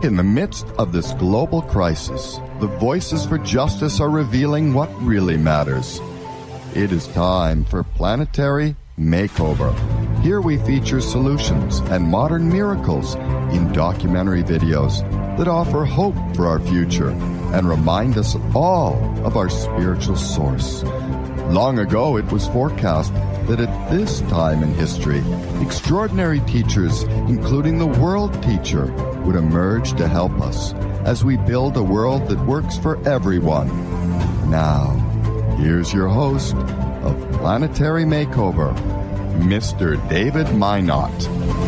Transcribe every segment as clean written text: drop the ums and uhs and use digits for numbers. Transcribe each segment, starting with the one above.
in the midst of this global crisis, the voices for justice are revealing what really matters. It is time for Planetary Makeover. Here we feature solutions and modern miracles in documentary videos that offer hope for our future and remind us all of our spiritual source. Long ago, it was forecast that at this time in history, extraordinary teachers, including the World Teacher, would emerge to help us as we build a world that works for everyone. Now, here's your host of Planetary Makeover, Mr. David Minot.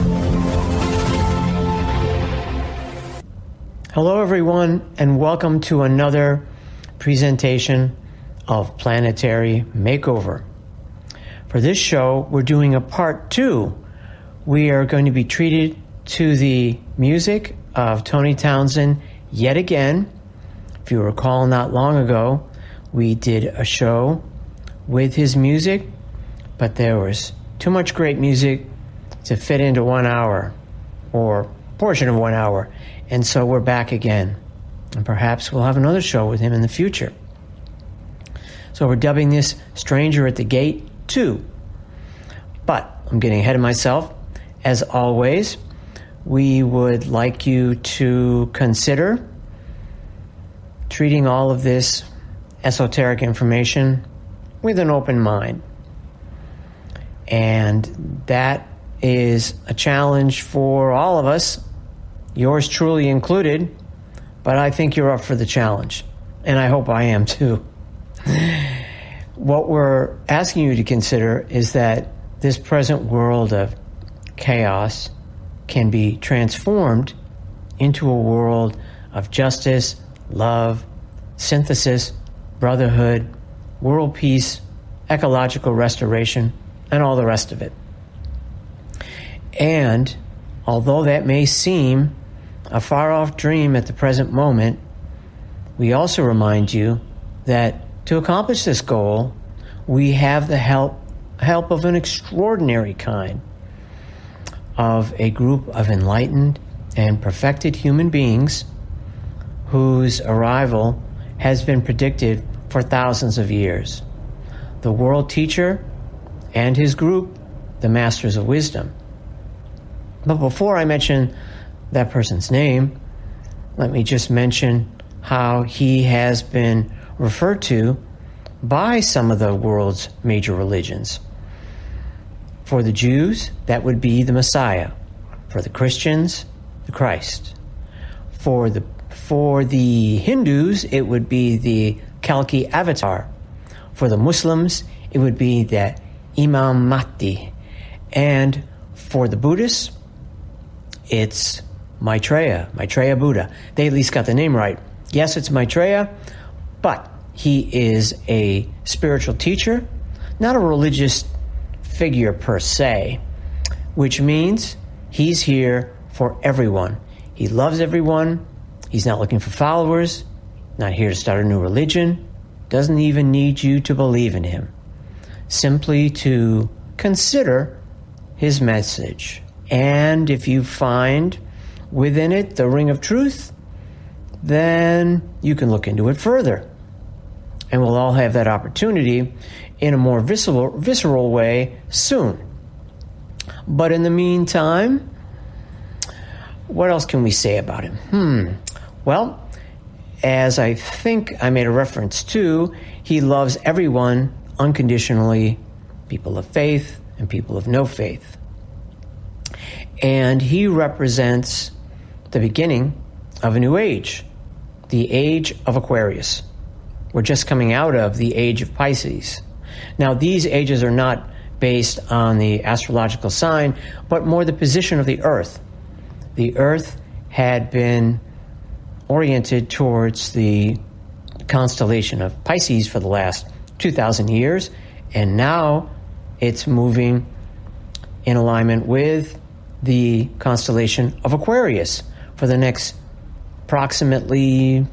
Hello, everyone, and welcome to another presentation of Planetary Makeover. For this show, we're doing a part 2. We are going to be treated to the music of Tony Townsend yet again. If you recall, not long ago, we did a show with his music, but there was too much great music to fit into 1 hour, or a portion of 1 hour. And so we're back again. And perhaps we'll have another show with him in the future. So we're dubbing this Stranger at the Gate 2. But I'm getting ahead of myself. As always, we would like you to consider treating all of this esoteric information with an open mind. And that is a challenge for all of us, yours truly included, but I think you're up for the challenge, and I hope I am too. What we're asking you to consider is that this present world of chaos can be transformed into a world of justice, love, synthesis, brotherhood, world peace, ecological restoration, and all the rest of it. And although that may seem a far-off dream at the present moment, we also remind you that to accomplish this goal, we have the help of an extraordinary kind of a group of enlightened and perfected human beings whose arrival has been predicted for thousands of years. The World Teacher and his group, the Masters of Wisdom. But before I mention that person's name, let me just mention how he has been referred to by some of the world's major religions. For the Jews, that would be the Messiah. For the Christians, the Christ. For the Hindus, it would be the Kalki Avatar. For the Muslims, it would be the Imam Mahdi. And for the Buddhists, it's Maitreya Buddha. They at least got the name right. Yes, it's Maitreya, but he is a spiritual teacher, not a religious figure per se, which means he's here for everyone. He loves everyone. He's not looking for followers, not here to start a new religion, doesn't even need you to believe in him, simply to consider his message. And if you find within it the ring of truth, then you can look into it further. And we'll all have that opportunity in a more visceral way soon. But in the meantime, what else can we say about him? Well, as I think I made a reference to, he loves everyone unconditionally, people of faith and people of no faith. And he represents the beginning of a new age, the age of Aquarius. We're just coming out of the age of Pisces. Now, these ages are not based on the astrological sign, but more the position of the Earth. The Earth had been oriented towards the constellation of Pisces for the last 2,000 years, and now it's moving in alignment with the constellation of Aquarius for the next approximately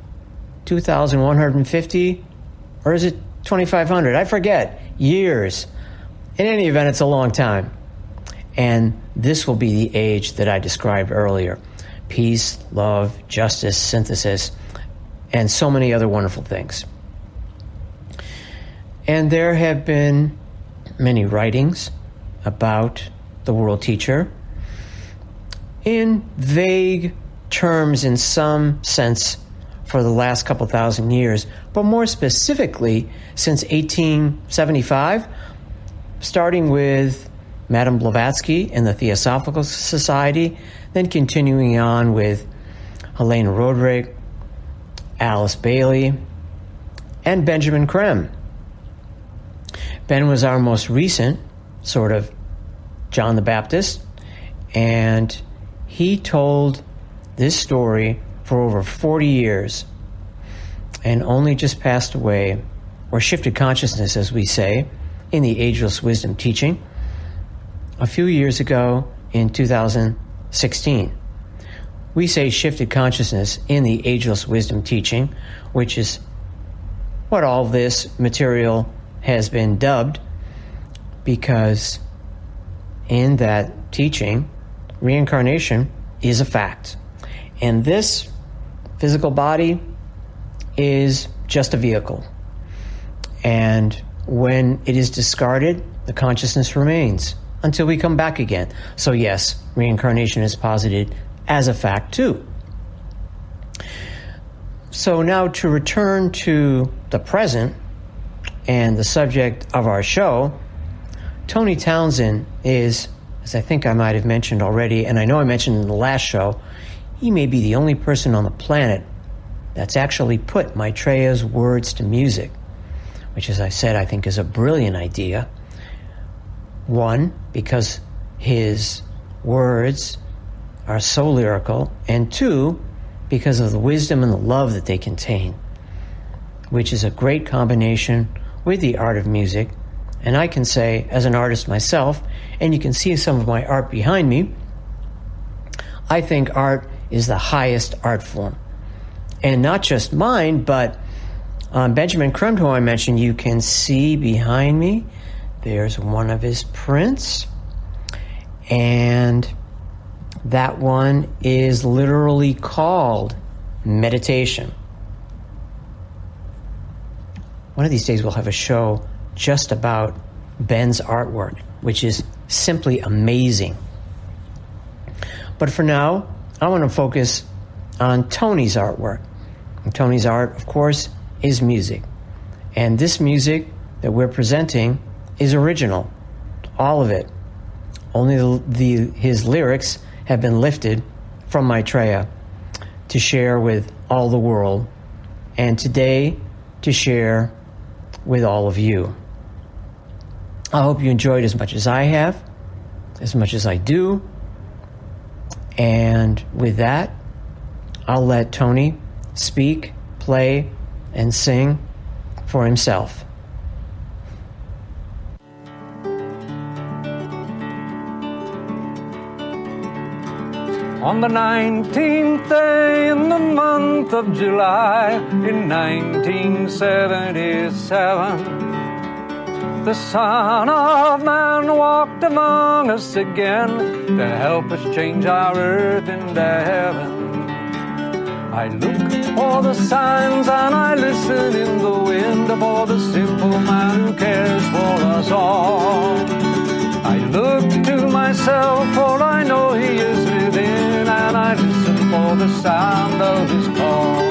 2,150, or is it 2,500? I forget. Years. In any event, it's a long time. And this will be the age that I described earlier. peace, love, justice, synthesis, and so many other wonderful things. And there have been many writings about the world teacher in vague terms in some sense for the last couple thousand years, but more specifically since 1875, starting with Madame Blavatsky and the Theosophical Society, then continuing on with Helena Roderick, Alice Bailey, and Benjamin Creme. Ben was our most recent sort of John the Baptist, and he told this story for over 40 years and only just passed away, or shifted consciousness, as we say, in the Ageless Wisdom teaching a few years ago in 2016. We say shifted consciousness in the Ageless Wisdom teaching, which is what all this material has been dubbed, because in that teaching, reincarnation is a fact. And this physical body is just a vehicle. And when it is discarded, the consciousness remains until we come back again. So yes, reincarnation is posited as a fact too. So now to return to the present and the subject of our show, Tony Townsend is, as I think I might have mentioned already, and I know I mentioned in the last show, he may be the only person on the planet that's actually put Maitreya's words to music, which, as I said, I think is a brilliant idea. One, because his words are so lyrical, and two, because of the wisdom and the love that they contain, which is a great combination with the art of music. And I can say, as an artist myself, and you can see some of my art behind me, I think art is the highest art form. And not just mine, but Benjamin Creme, who I mentioned, you can see behind me, there's one of his prints. And that one is literally called Meditation. One of these days we'll have a show just about Ben's artwork, which is simply amazing. But for now, I want to focus on Tony's artwork. And Tony's art, of course, is music. And this music that we're presenting is original. All of it. Only his lyrics have been lifted from Maitreya to share with all the world, and today to share with all of you. I hope you enjoyed as much as I have, as much as I do. And with that, I'll let Tony speak, play, and sing for himself. On the 19th day in the month of July in 1977, the Son of Man walked among us again to help us change our earth into heaven. I look for the signs and I listen in the wind for the simple man who cares for us all. I look to myself, for I know he is within, and I listen for the sound of his call.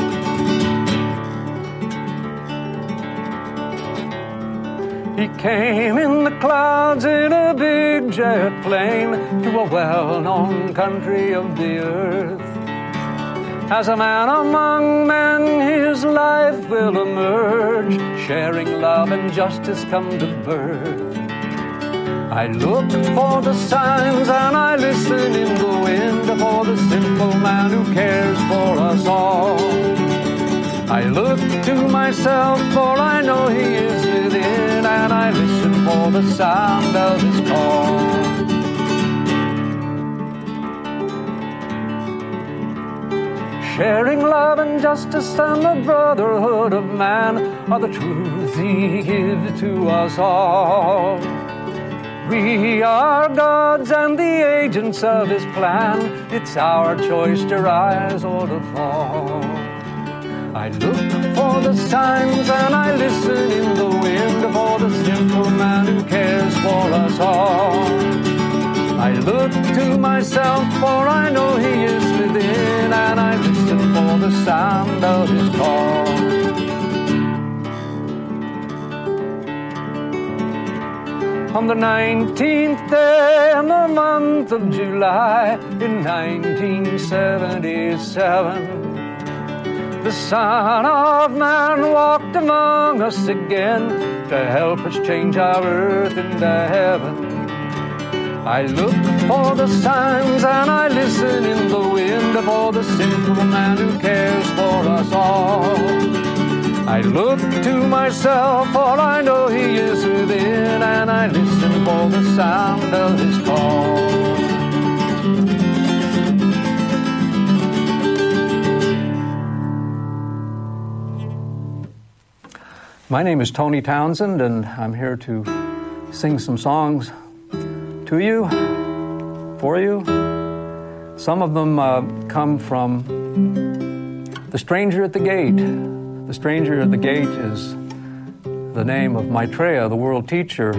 He came in the clouds in a big jet plane to a well-known country of the earth. As a man among men, his life will emerge, sharing love and justice come to birth. I look for the signs and I listen in the wind for the simple man who cares for us all. I look to myself, for I know he is within, and I listen for the sound of his call. Sharing love and justice and the brotherhood of man are the truths he gives to us all. we are God's and the agents of His plan. It's our choice to rise or to fall. I look for the signs and I listen in the wind for the simple man who cares for us all. I look to myself, for I know He is within, and I listen for the sound of His call. On the 19th day in the month of July in 1977, the Son of Man walked among us again to help us change our earth into heaven. I look for the signs and I listen in the wind for the simple man who cares for us all. I look to myself, for I know He is within, and I listen for the sound of His call. My name is Tony Townsend, and I'm here to sing some songs to you, for you. Some of them come from The Stranger at the Gate. The Stranger at the Gate is the name of Maitreya, the world teacher.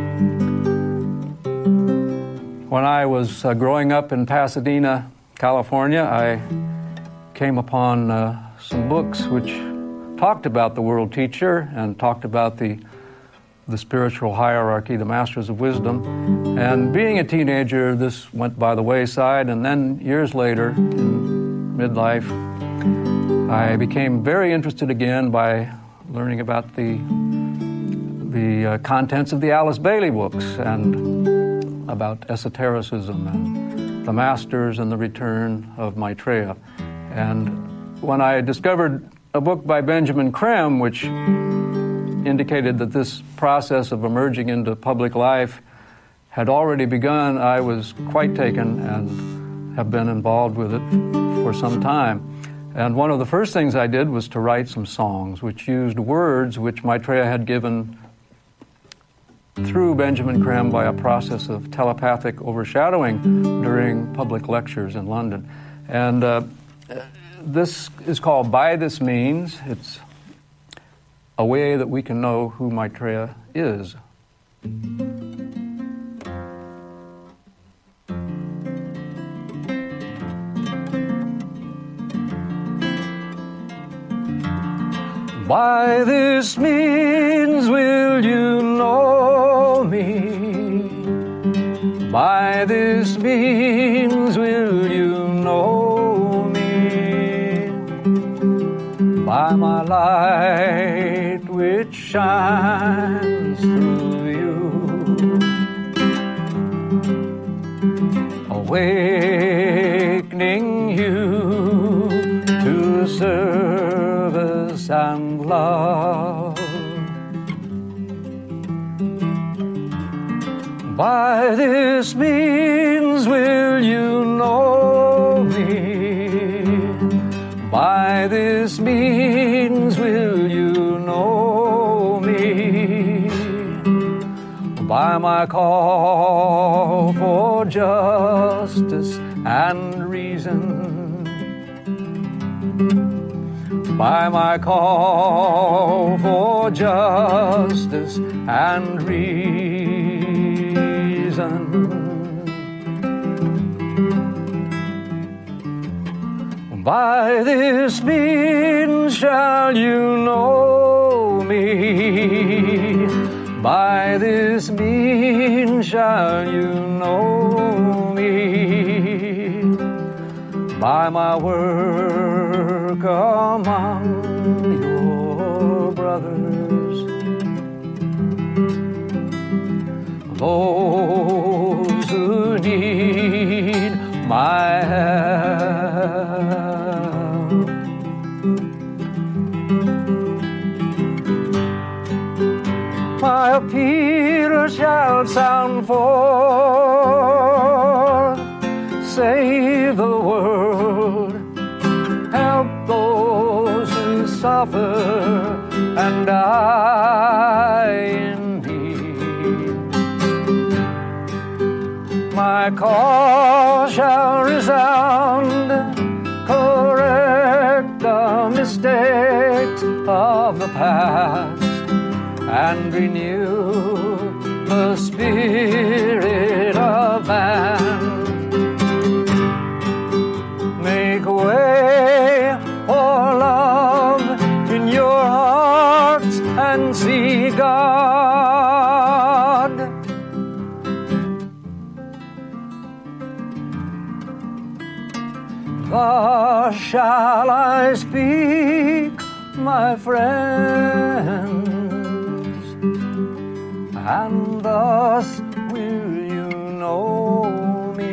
When I was growing up in Pasadena, California, I came upon some books which talked about the world teacher and talked about the spiritual hierarchy, the Masters of Wisdom. And being a teenager, this went by the wayside, and then years later, in midlife, I became very interested again by learning about the contents of the Alice Bailey books and about esotericism and the Masters and the return of Maitreya. And when I discovered a book by Benjamin Creme, which indicated that this process of emerging into public life had already begun, I was quite taken and have been involved with it for some time. And one of the first things I did was to write some songs which used words which Maitreya had given through Benjamin Creme by a process of telepathic overshadowing during public lectures in London. And this is called By This Means. It's a way that we can know who Maitreya is. By this means will you know me. By this means will you know me. By my light which shines through you, awakening you to service and love. By this means will you know me. By this means will you know me. By my call for justice and reason. By my call for justice and reason. By this means shall you know me. By this means shall you know me. By my work among your brothers, those who need my help. My appeal shall sound forth, save the world, help those who suffer and die in need. my call shall resound, correct the mistakes of the past, and renew the spirit of man. Make way for love in your hearts and see God. Thus shall I speak, my friends, and thus will you know me.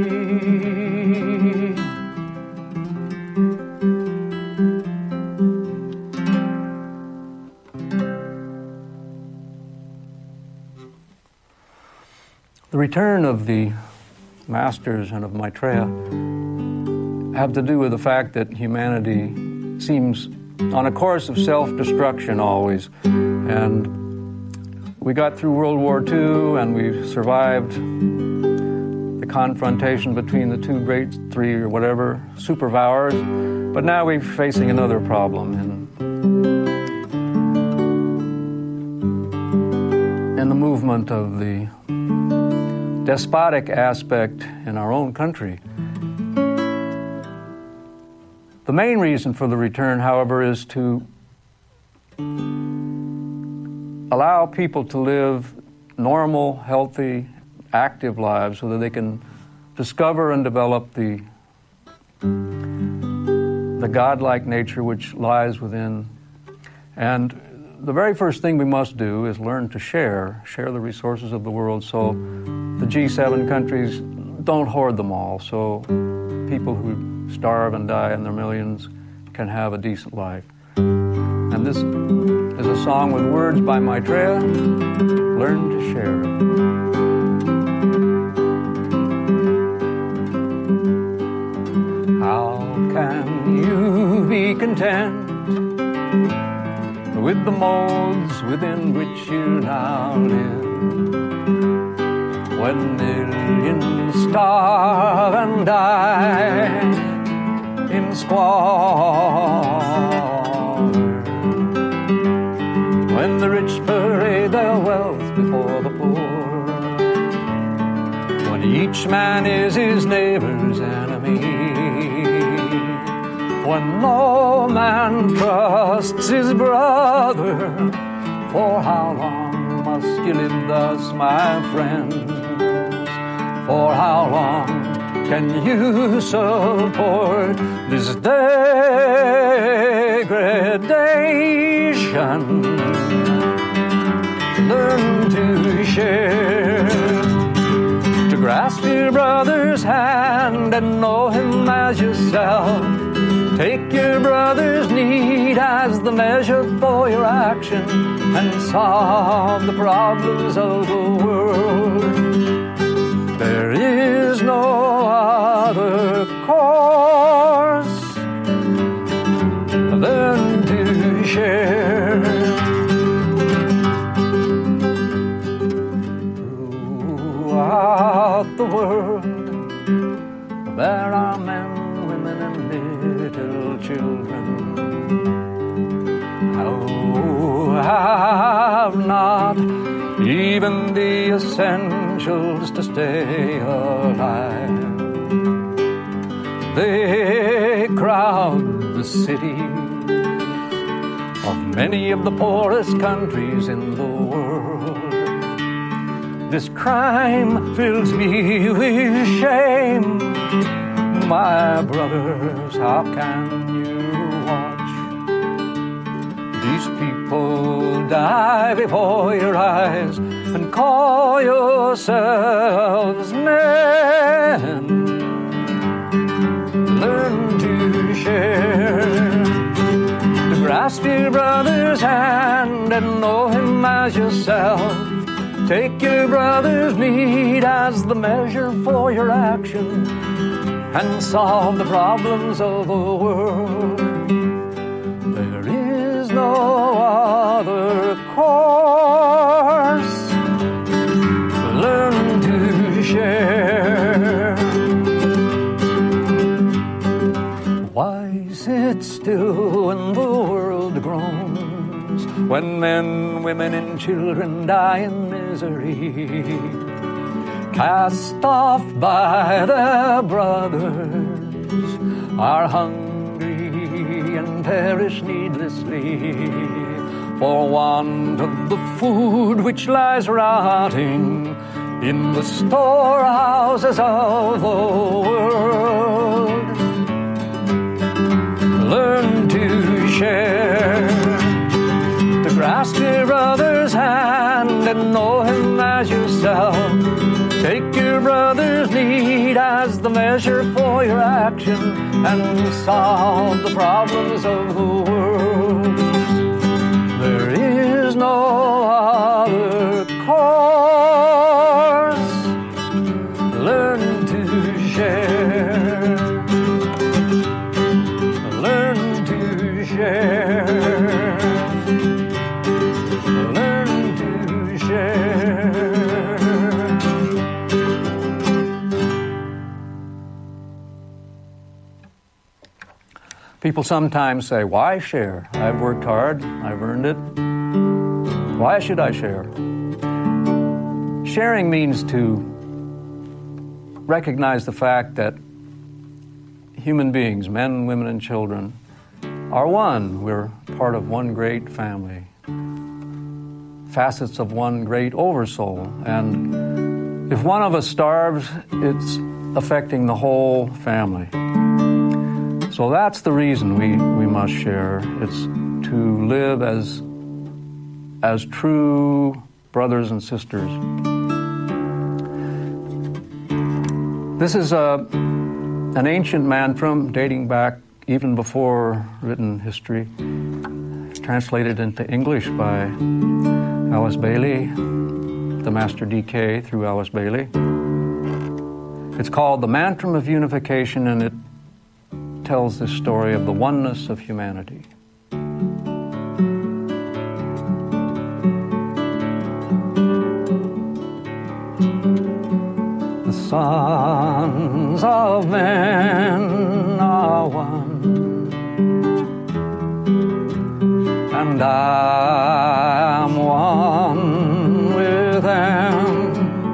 The return of the masters and of Maitreya have to do with the fact that humanity seems on a course of self-destruction always. And we got through World War II and we survived the confrontation between the two great three or whatever superpowers, but now we're facing another problem. In the movement of the despotic aspect in our own country. The main reason for the return, however, is to allow people to live normal, healthy, active lives so that they can discover and develop the godlike nature which lies within. And the very first thing we must do is learn to share the resources of the world, so the G7 countries don't hoard them all, so people who starve and die in their millions can have a decent life. And this is a song with words by Maitreya, Learn to Share. How can you be content with the molds within which you now live, when millions starve and die in squalor, when the rich parade their wealth before the poor, when each man is his neighbor's enemy, when no man trusts his brother? For how long must you live thus, my friends? For how long can you support this degradation? Learn to share, to grasp your brother's hand and know him as yourself. Take your brother's need as the measure for your action and solve the problems of the world. There is no other course. Learn to share. Throughout the world, there are men, women, and little children who have not even the essentials to stay alive. They crowd the cities of many of the poorest countries in the world. This crime fills me with shame. My brothers, how can you watch these people die before your eyes and call yourselves men? Learn to share, to grasp your brother's hand and know him as yourself. Take your brother's need as the measure for your action and solve the problems of the world. There is no other course. Learn to share. still when the world groans, when men, women, and children die in misery, cast off by their brothers, are hungry and perish needlessly for want of the food which lies rotting in the storehouses of the world. Learn to share, to grasp your brother's hand and know him as yourself. Take your brother's need as the measure for your action and solve the problems of the world. There is no other course. Learn to share. Learn to share. Learn to share. People sometimes say, why share? I've worked hard, I've earned it. Why should I share? Sharing means to recognize the fact that human beings, men, women, and children, are one. We're part of one great family, facets of one great oversoul. And if one of us starves, it's affecting the whole family. So that's the reason we must share. It's to live as true brothers and sisters. This is an ancient mantra dating back even before written history, translated into English by Alice Bailey, the Master DK through Alice Bailey. It's called the Mantra of Unification, and it tells this story of the oneness of humanity. The sons of men are one, and I am one with them.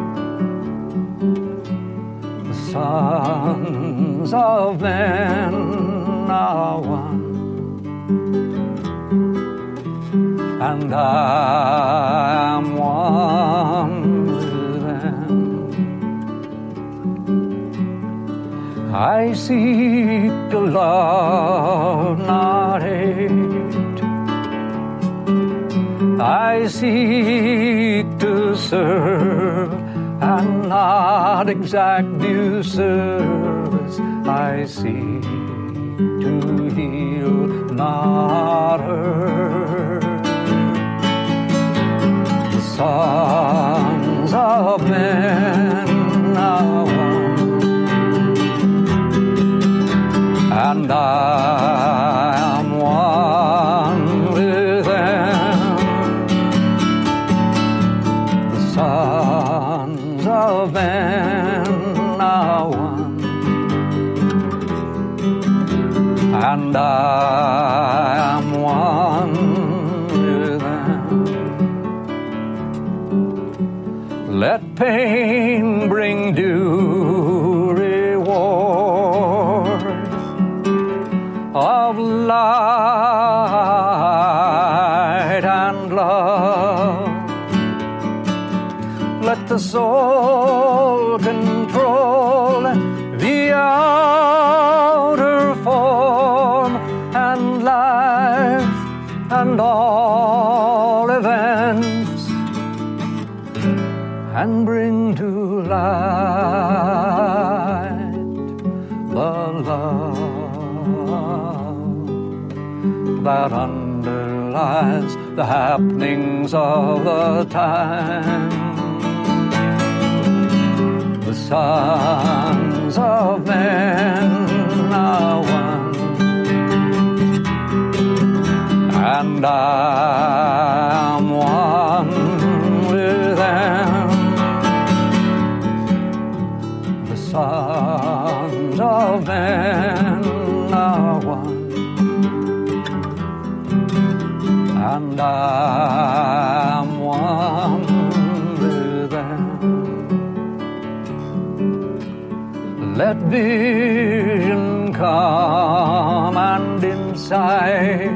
The sons of men are one, and I am one with them. I seek to love, not hate. I seek to serve and not exact due service. I seek to heal, not hurt. The sons of men are one, and I am one with them. The sons of men are one, and I am one with them. Let pain bring due reward of light and love. Let the soul control the outer form and life and all events, and bring to light the love that underlies the happenings of the time. The sons of men are one, and I am one with them. The sons of men are one, I'm one with them. Let vision come and insight.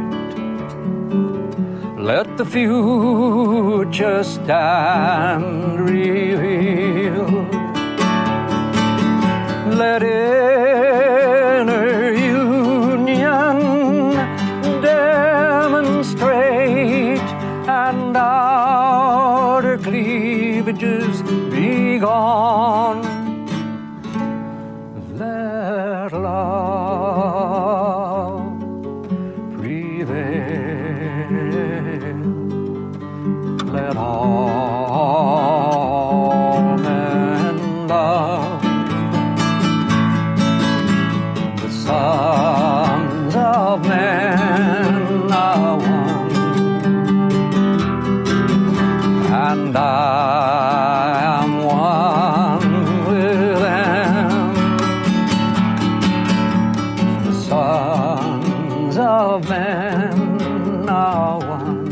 Let the future stand revealed. Let inner union demonstrate and outer cleavages be gone. Let love prevail. Let all men love. The sons of men are one, and I am one with them. The sons of men are one,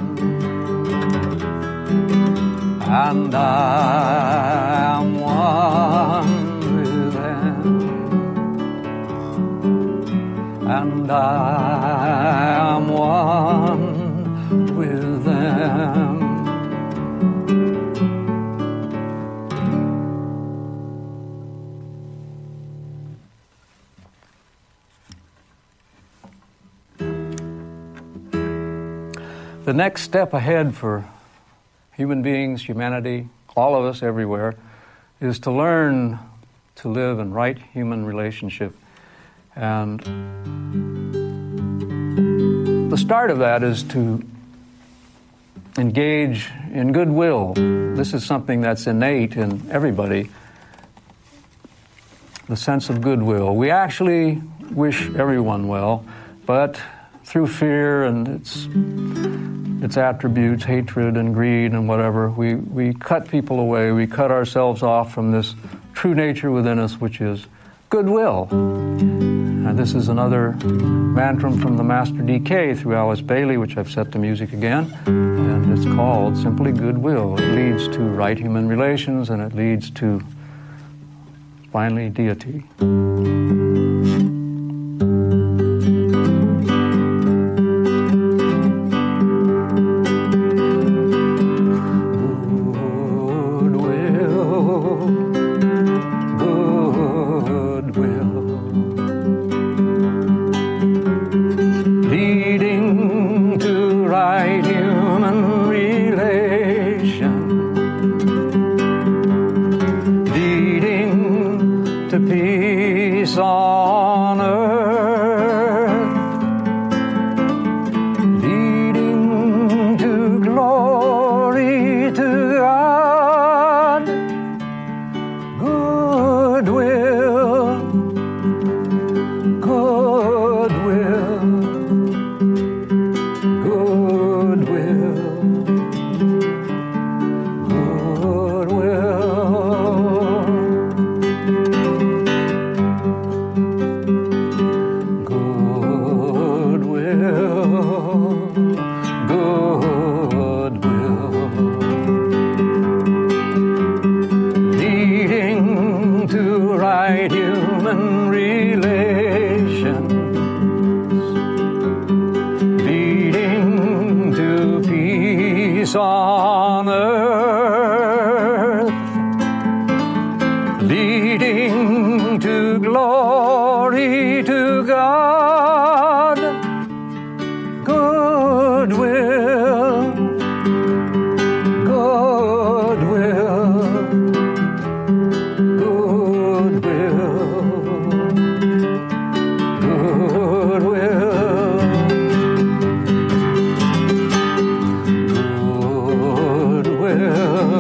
and I am one with them, and I am one with them. The next step ahead for human beings, humanity, all of us everywhere, is to learn to live in right human relationship. And the start of that is to engage in goodwill. This is something that's innate in everybody, the sense of goodwill. We actually wish everyone well, but through fear and its attributes, hatred and greed and whatever, we cut people away, we cut ourselves off from this true nature within us, which is goodwill. And this is another mantra from the Master D.K. through Alice Bailey, which I've set to music again, and it's called simply goodwill. It leads to right human relations, and it leads to, finally, deity. Goodwill.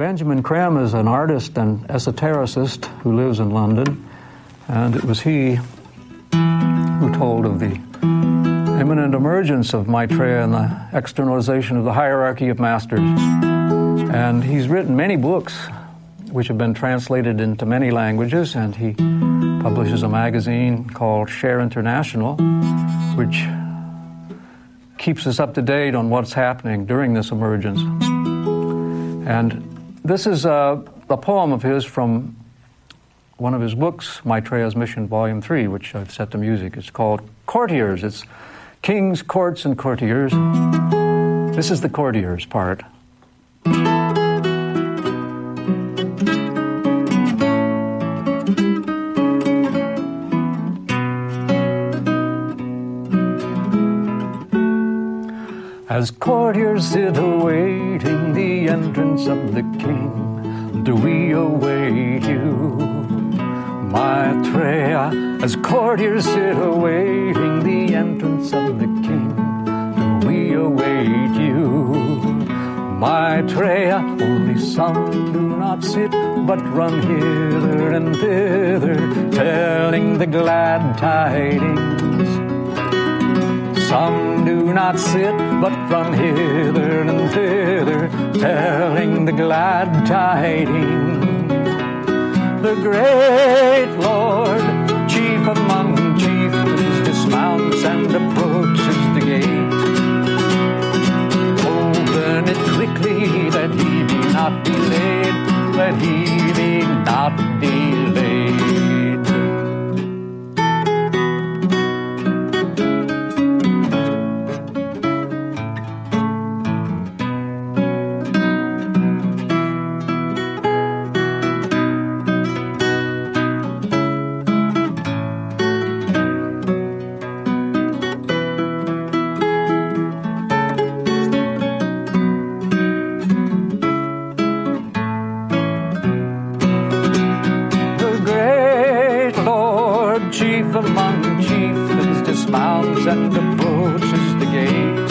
Benjamin Creme is an artist and esotericist who lives in London, and it was he who told of the imminent emergence of Maitreya and the externalization of the hierarchy of masters. And he's written many books which have been translated into many languages, and he publishes a magazine called Share International, which keeps us up to date on what's happening during this emergence. And this is a poem of his from one of his books, Maitreya's Mission, Volume 3, which I've set to music. It's called Courtiers. It's Kings, Courts, and Courtiers. This is the courtiers part. As courtiers sit awaiting the entrance of the king, do we await you, Maitreya? As courtiers sit awaiting the entrance of the king, do we await you, Maitreya? Only some do not sit, but run hither and thither, telling the glad tidings. Some do not sit, but run hither and thither, telling the glad tidings. The great Lord, chief among chieftains, dismounts and approaches the gate. Open it quickly, that he be not delayed, that he be not delayed. And approaches the gate.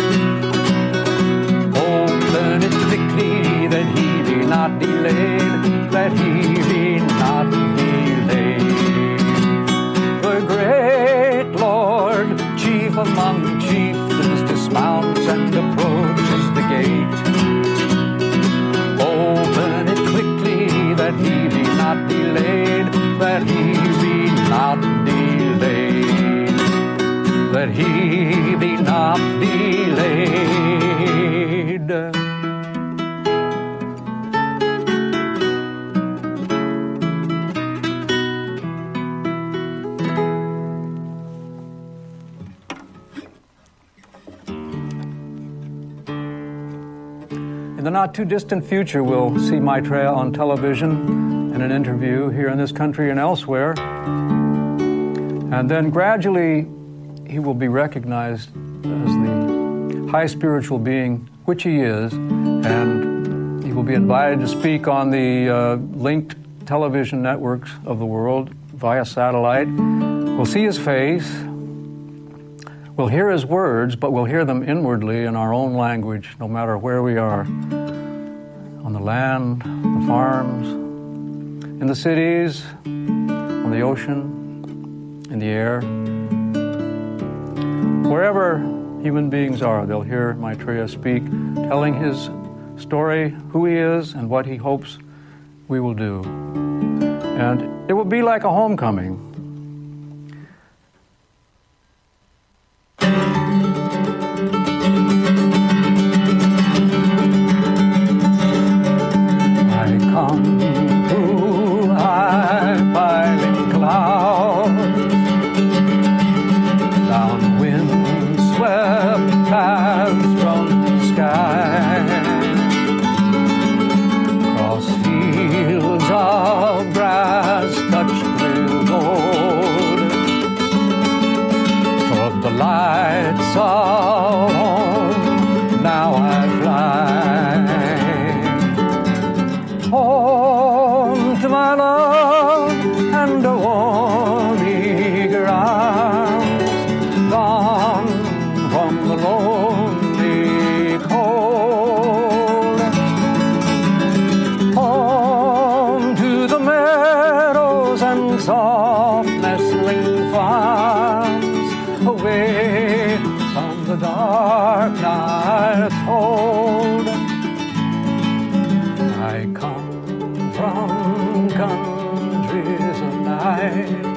Open it quickly, that he be not delayed, that he be not delayed. The great Lord, chief among chieftains, dismounts and approaches the gate. Open it quickly, that he be not delayed, that he be not delayed, that he be not delayed. In the not too distant future, we'll see Maitreya on television in an interview here in this country and elsewhere. And then gradually, he will be recognized as the high spiritual being which he is, and he will be invited to speak on the linked television networks of the world via satellite. We'll see his face, we'll hear his words, but we'll hear them inwardly in our own language, no matter where we are, on the land, the farms, in the cities, on the ocean, in the air. Wherever human beings are, they'll hear Maitreya speak, telling his story, who he is, and what he hopes we will do. And it will be like a homecoming. I come through high piling clouds, down wind-swept paths from the sky, across fields of grass touched with gold, toward the lights of home, now I fly, home to my love and a warm eager arms, gone from the lonely cold, home away from the dark night cold. I come from countries of night.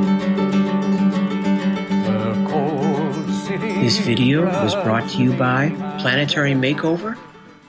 This video was brought to you by PlanetaryMakeover.org.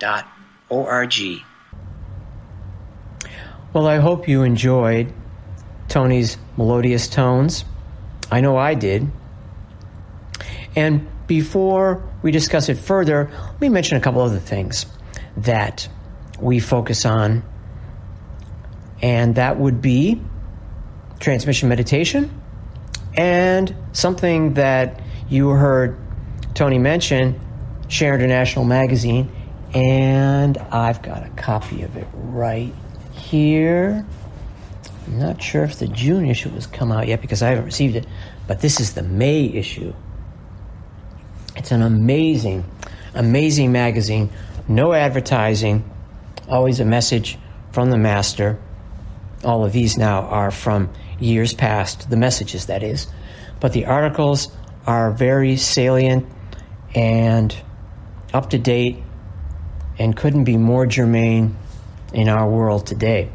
Well, I hope you enjoyed Tony's melodious tones. I know I did. And before we discuss it further, let me mention a couple other things that we focus on. And that would be transmission meditation and something that you heard Tony mention, Share International Magazine, and I've got a copy of it right here. I'm not sure if the June issue has come out yet because I haven't received it, but this is the May issue. It's an amazing, amazing magazine. No advertising, always a message from the master. All of these now are from years past, the messages, that is. But the articles are very salient and up to date and couldn't be more germane in our world today.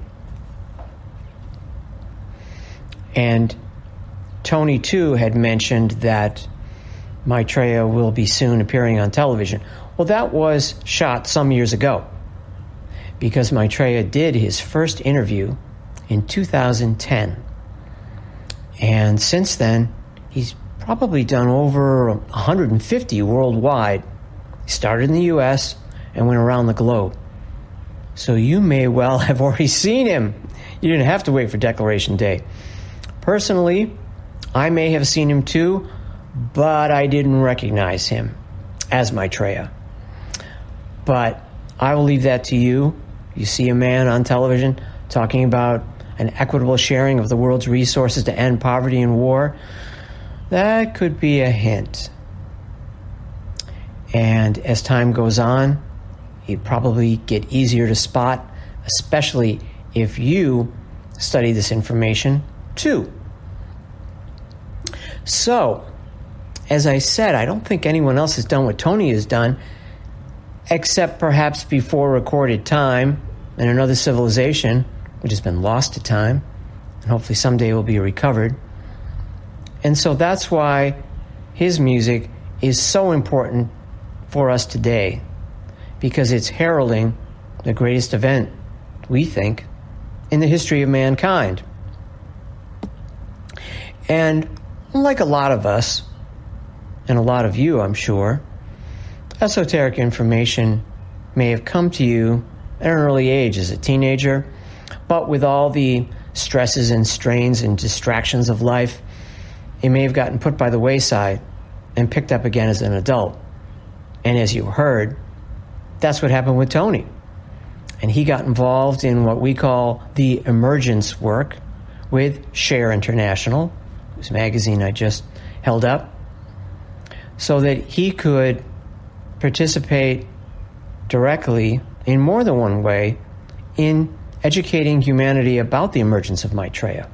And Tony, too, had mentioned that Maitreya will be soon appearing on television. Well, that was shot some years ago because Maitreya did his first interview in 2010. And since then, he's probably done over 150 worldwide. He started in the U.S. and went around the globe. So you may well have already seen him. You didn't have to wait for Declaration Day. Personally, I may have seen him too, but I didn't recognize him as Maitreya. But I will leave that to you. You see a man on television talking about an equitable sharing of the world's resources to end poverty and war. That could be a hint. And as time goes on, it'd probably get easier to spot, especially if you study this information too. So, as I said, I don't think anyone else has done what Tony has done, except perhaps before recorded time in another civilization, which has been lost to time, and hopefully someday will be recovered. And so that's why his music is so important for us today, because it's heralding the greatest event, we think, in the history of mankind. And like a lot of us, and a lot of you, I'm sure, esoteric information may have come to you at an early age as a teenager, but with all the stresses and strains and distractions of life, it may have gotten put by the wayside and picked up again as an adult. And as you heard, that's what happened with Tony. And he got involved in what we call the emergence work with Share International, whose magazine I just held up, so that he could participate directly in more than one way in educating humanity about the emergence of Maitreya.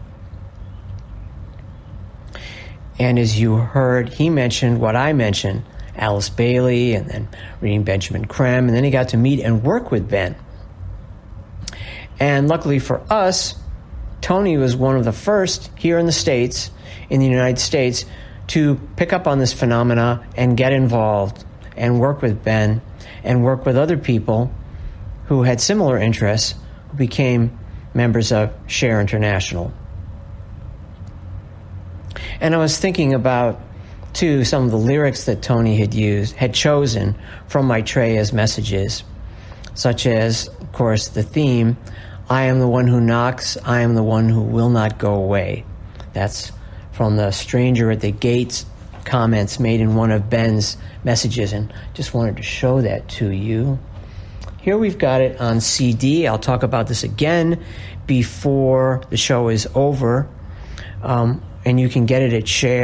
And as you heard, he mentioned what I mentioned, Alice Bailey, and then reading Benjamin Creme, and then he got to meet and work with Ben. And luckily for us, Tony was one of the first here in the States, in the United States, to pick up on this phenomena and get involved and work with Ben and work with other people who had similar interests, who became members of Share International. And I was thinking about, too, some of the lyrics that Tony had chosen from Maitreya's messages, such as, of course, the theme, I am the one who knocks, I am the one who will not go away. That's from the Stranger at the Gates comments made in one of Ben's messages, and just wanted to show that to you. Here we've got it on CD. I'll talk about this again before the show is over. And you can get it at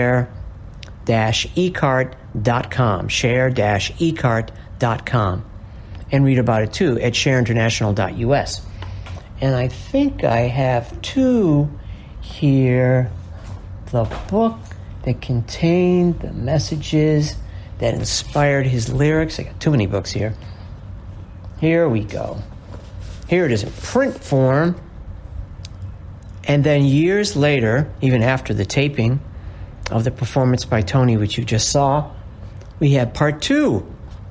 share-ecart.com, share-ecart.com, and read about it too at shareinternational.us. And I think I have two here. The book that contained the messages that inspired his lyrics. I got too many books here. Here we go. Here it is in print form. And then years later, even after the taping of the performance by Tony, which you just saw, we had part 2.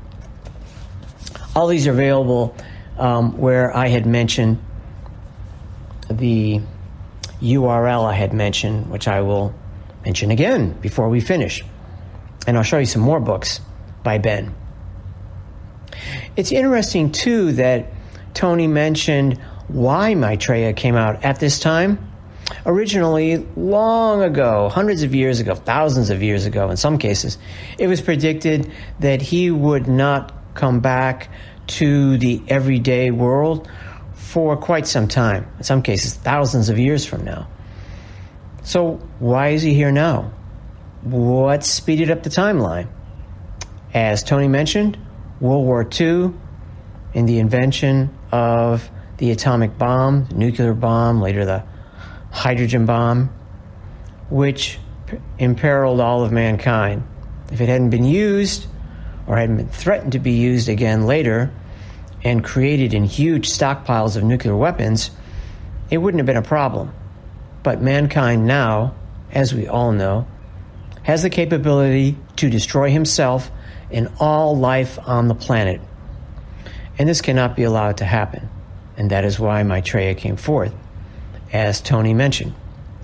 All these are available where I had mentioned the URL I had mentioned, which I will mention again before we finish. And I'll show you some more books by Ben. It's interesting, too, that Tony mentioned why Maitreya came out at this time. Originally, long ago, hundreds of years ago, thousands of years ago in some cases, it was predicted that he would not come back to the everyday world for quite some time, in some cases thousands of years from now. So why is he here now? What speeded up the timeline? As Tony mentioned, World War II and the invention of the atomic bomb, the nuclear bomb, later the hydrogen bomb, which imperiled all of mankind. If it hadn't been used, or hadn't been threatened to be used again later, and created in huge stockpiles of nuclear weapons, it wouldn't have been a problem. But mankind now, as we all know, has the capability to destroy himself and all life on the planet. And this cannot be allowed to happen. And that is why Maitreya came forth, as Tony mentioned.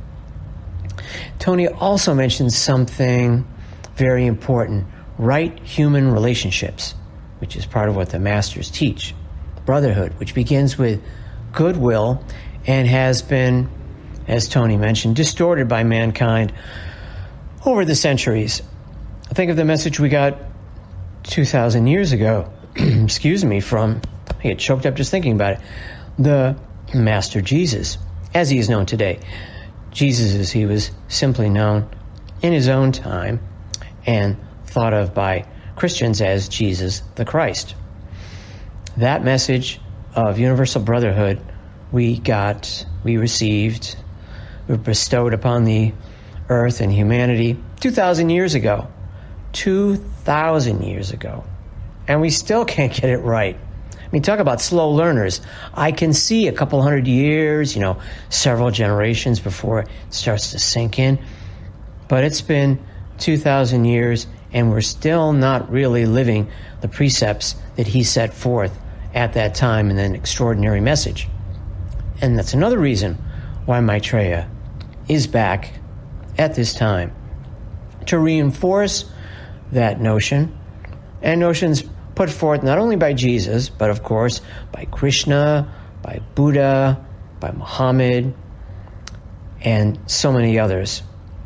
Tony also mentioned something very important: right human relationships, which is part of what the masters teach. Brotherhood, which begins with goodwill and has been, as Tony mentioned, distorted by mankind over the centuries. Think of the message we got 2,000 years ago, from, I get choked up just thinking about it, the Master Jesus, as he is known today. Jesus, as he was simply known in his own time and thought of by Christians as Jesus the Christ. That message of universal brotherhood we received, we bestowed upon the earth and humanity 2,000 years ago. 2,000 years ago. And we still can't get it right. I mean, talk about slow learners. I can see a couple hundred years, several generations before it starts to sink in. But it's been 2,000 years, and we're still not really living the precepts that he set forth at that time in an extraordinary message. And that's another reason why Maitreya is back at this time, to reinforce that notion, and notions put forth not only by Jesus, but of course by Krishna, by Buddha, by Muhammad, and so many others.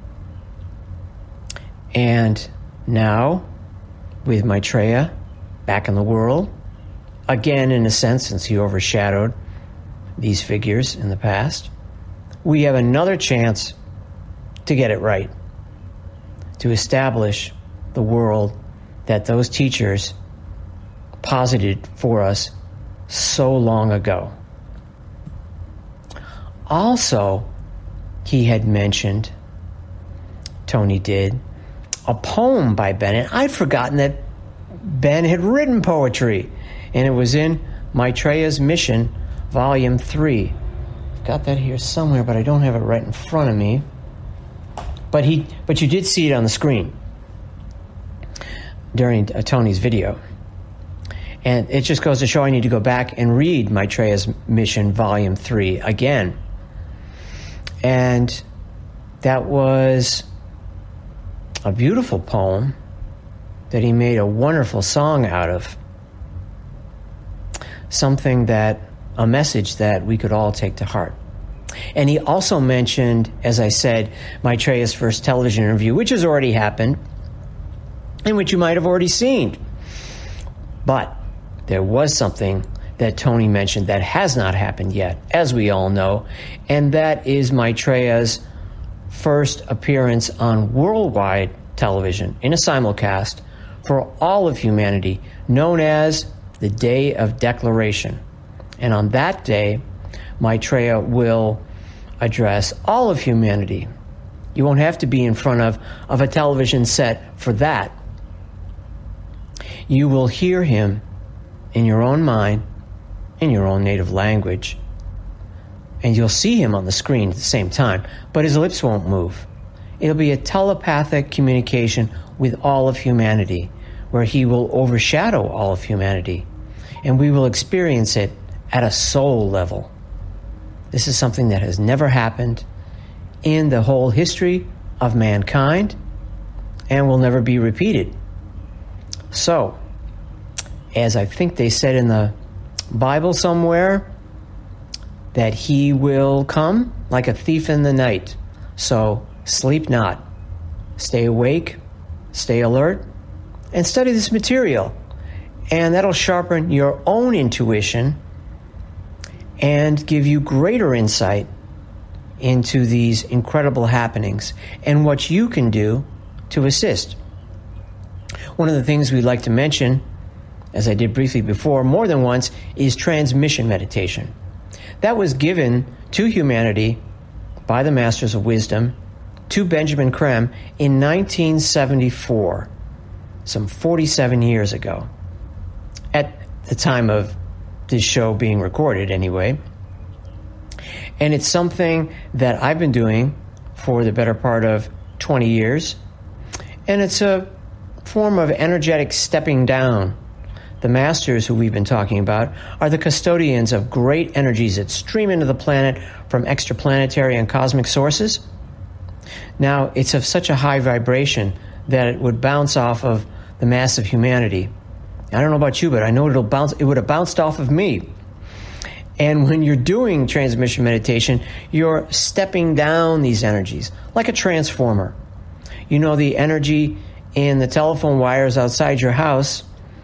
And now, with Maitreya back in the world, again in a sense, since he overshadowed these figures in the past, we have another chance to get it right, to establish the world that those teachers posited for us so long ago. Also, he had mentioned, Tony did, a poem by Ben. And I'd forgotten that Ben had written poetry, and it was in Maitreya's Mission, Volume 3. I've got that here somewhere, but I don't have it right in front of me. But you did see it on the screen during Tony's video. And it just goes to show I need to go back and read Maitreya's Mission, Volume 3 again. And that was a beautiful poem that he made a wonderful song out of. A message that we could all take to heart. And he also mentioned, as I said, Maitreya's first television interview, which has already happened, and which you might have already seen. But there was something that Tony mentioned that has not happened yet, as we all know, and that is Maitreya's first appearance on worldwide television in a simulcast for all of humanity, known as the Day of Declaration. And on that day, Maitreya will address all of humanity You won't have to be in front of a television set for that. You will hear him in your own mind, in your own native language. And you'll see him on the screen at the same time, but his lips won't move. It'll be a telepathic communication with all of humanity, where he will overshadow all of humanity, and we will experience it at a soul level. This is something that has never happened in the whole history of mankind and will never be repeated. So, as I think they said in the Bible somewhere, that he will come like a thief in the night. So, sleep not. Stay awake, stay alert, and study this material. And that'll sharpen your own intuition and give you greater insight into these incredible happenings and what you can do to assist. One of the things we'd like to mention, as I did briefly before, more than once, is transmission meditation. That was given to humanity by the Masters of Wisdom to Benjamin Creme in 1974, some 47 years ago, at the time of this show being recorded anyway. And it's something that I've been doing for the better part of 20 years. And it's a form of energetic stepping down. The masters who we've been talking about are the custodians of great energies that stream into the planet from extraplanetary and cosmic sources. Now, it's of such a high vibration that it would bounce off of the mass of humanity. I don't know about you, but I know it would have bounced off of me. And when you're doing transmission meditation, you're stepping down these energies like a transformer. You know, the energy in the telephone wires outside your house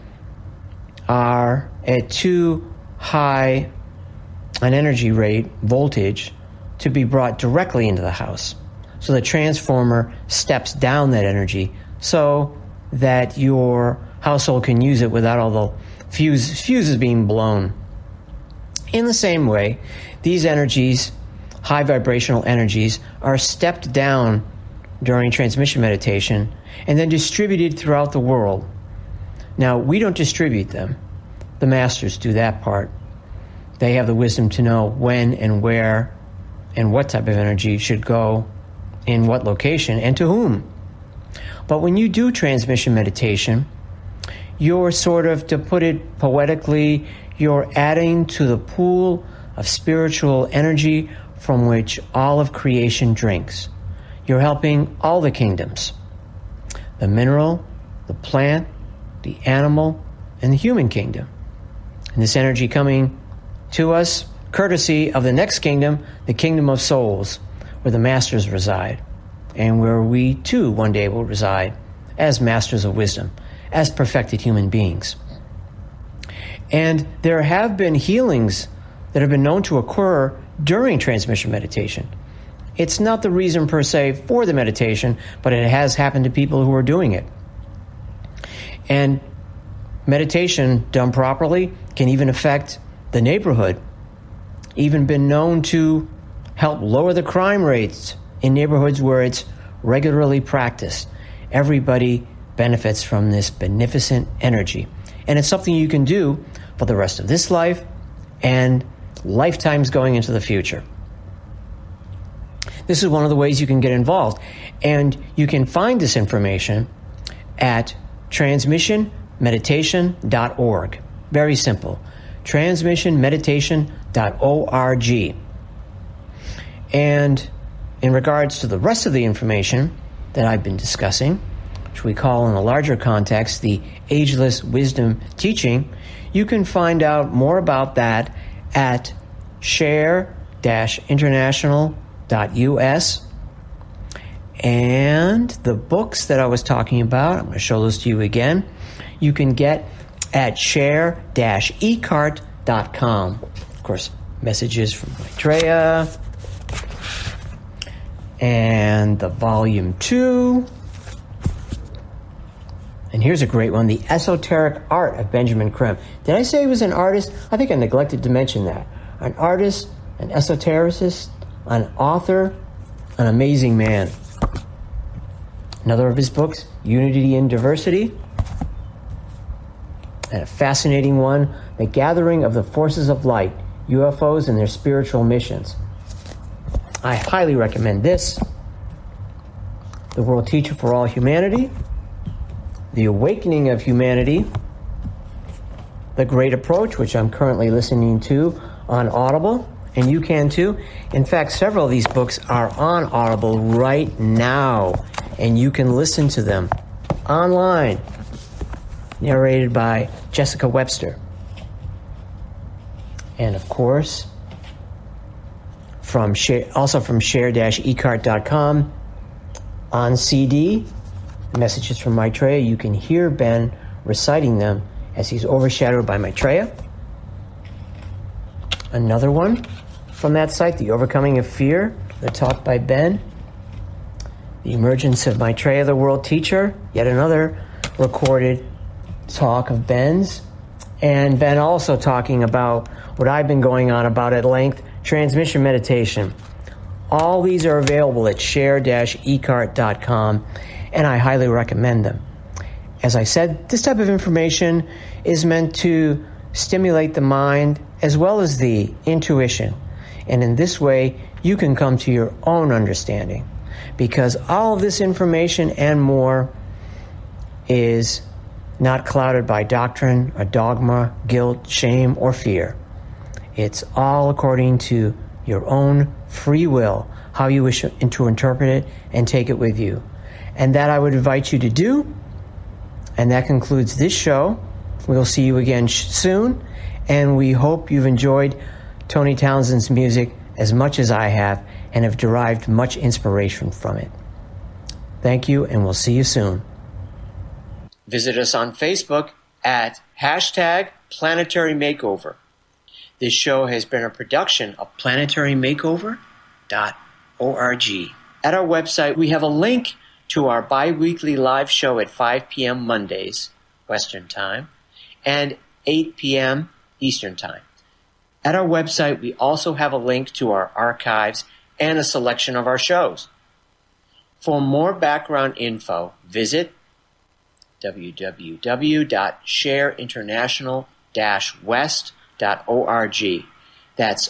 are at too high an energy rate, voltage, to be brought directly into the house. So the transformer steps down that energy so that your household can use it without all the fuses being blown. In the same way, these energies, high vibrational energies, are stepped down during transmission meditation and then distributed throughout the world. Now, we don't distribute them. The masters do that part. They have the wisdom to know when and where and what type of energy should go in what location and to whom. But when you do transmission meditation, you're sort of, to put it poetically, you're adding to the pool of spiritual energy from which all of creation drinks. You're helping all the kingdoms, the mineral, the plant, the animal, and the human kingdom. And this energy coming to us courtesy of the next kingdom, the kingdom of souls, where the masters reside, and where we too one day will reside as masters of wisdom, as perfected human beings. And there have been healings that have been known to occur during transmission meditation. It's not the reason per se for the meditation, but it has happened to people who are doing it. And meditation done properly can even affect the neighborhood, even been known to help lower the crime rates in neighborhoods where it's regularly practiced. Everybody benefits from this beneficent energy. And it's something you can do for the rest of this life and lifetimes going into the future. This is one of the ways you can get involved. And you can find this information at transmissionmeditation.org. Very simple. transmissionmeditation.org. And in regards to the rest of the information that I've been discussing, which we call in a larger context the Ageless Wisdom Teaching, you can find out more about that at share-international.us. And the books that I was talking about, I'm going to show those to you again, you can get at share-ecart.com. Of course, messages from Maitreya, and the volume 2. And here's a great one, The Esoteric Art of Benjamin Creme. Did I say he was an artist? I think I neglected to mention that. An artist, an esotericist, an author, an amazing man. Another of his books, Unity in Diversity. And a fascinating one, The Gathering of the Forces of Light, UFOs and Their Spiritual Missions. I highly recommend this. The World Teacher for All Humanity, The Awakening of Humanity, The Great Approach, which I'm currently listening to on Audible, and you can too. In fact, several of these books are on Audible right now, and you can listen to them online, narrated by Jessica Webster. And of course, also from share-ecart.com, on CD, Messages from Maitreya. You can hear Ben reciting them as he's overshadowed by Maitreya. Another one from that site, The Overcoming of Fear, the talk by Ben. The Emergence of Maitreya, the World Teacher, yet another recorded talk of Ben's. And Ben also talking about what I've been going on about at length, transmission meditation. All these are available at share-ecart.com, and I highly recommend them. As I said, this type of information is meant to stimulate the mind as well as the intuition. And in this way, you can come to your own understanding. Because all of this information and more is not clouded by doctrine, or dogma, guilt, shame, or fear. It's all according to your own free will, how you wish to interpret it and take it with you. And that I would invite you to do. And that concludes this show. We'll see you again soon. And we hope you've enjoyed Tony Townsend's music as much as I have and have derived much inspiration from it. Thank you, and we'll see you soon. Visit us on Facebook at #Planetary Makeover. This show has been a production of planetarymakeover.org. At our website, we have a link to our bi-weekly live show at 5 p.m. Mondays, Western Time, and 8 p.m. Eastern Time. At our website, we also have a link to our archives and a selection of our shows. For more background info, visit www.shareinternational-west.org. That's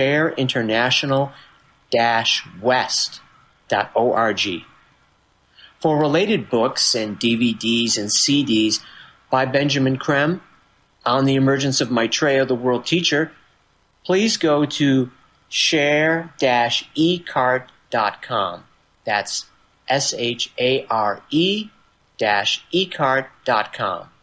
shareinternational-west.org. For related books and DVDs and CDs by Benjamin Creme on the emergence of Maitreya, the World Teacher, please go to share-ecart.com. That's share-ecart.com.